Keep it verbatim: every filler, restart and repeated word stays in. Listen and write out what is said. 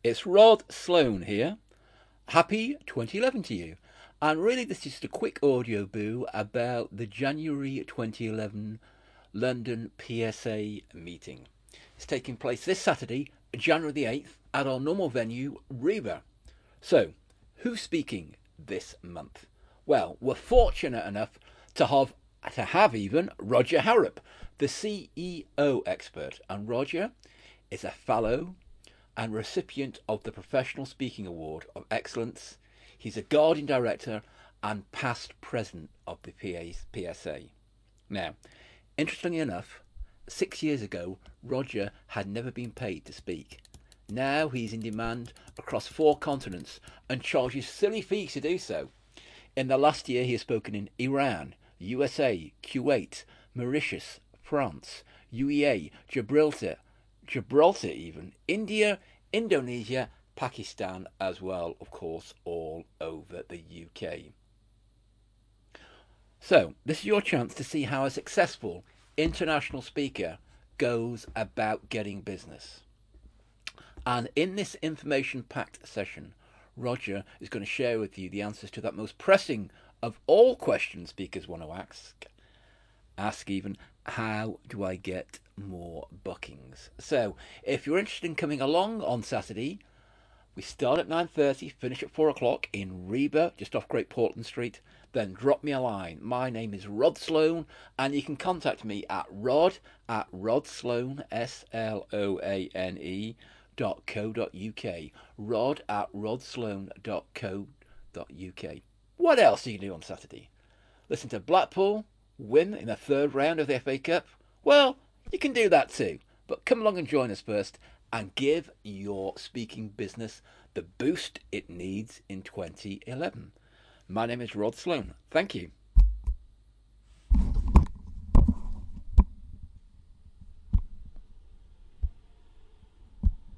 It's Rod Sloan here. Happy twenty eleven to you. And really, this is just a quick audio boo about the January twenty eleven London P S A meeting. It's taking place this Saturday, January the eighth, at our normal venue, Reba. So, who's speaking this month? Well, we're fortunate enough to have to have even Roger Harrop, the C E O expert, and Roger is a fellow and recipient of the Professional Speaking Award of Excellence. He's a Guardian Director and past president of the P S A. Now, interestingly enough, six years ago, Roger had never been paid to speak. Now he's in demand across four continents and charges silly fees to do so. In the last year, he has spoken in Iran, U S A, Kuwait, Mauritius, France, U A E, Gibraltar, Gibraltar even, India, Indonesia, Pakistan as well, of course, all over the U K. So, this is your chance to see how a successful international speaker goes about getting business. And in this information-packed session, Roger is going to share with you the answers to that most pressing of all questions speakers want to ask. Ask even, how do I get more bookings? So, if you're interested in coming along on Saturday, we start at nine thirty, finish at four o'clock in Reba, just off Great Portland Street. Then drop me a line. My name is Rod Sloan, and you can contact me at rod at rodsloane, S L O A N E, dot co dot uk. Rod at rodsloane dot co dot uk. What else do you do on Saturday? Listen to Blackpool win in the third round of the F A Cup? Well, you can do that too. But come along and join us first and give your speaking business the boost it needs in twenty eleven. My name is Rod Sloan. Thank you.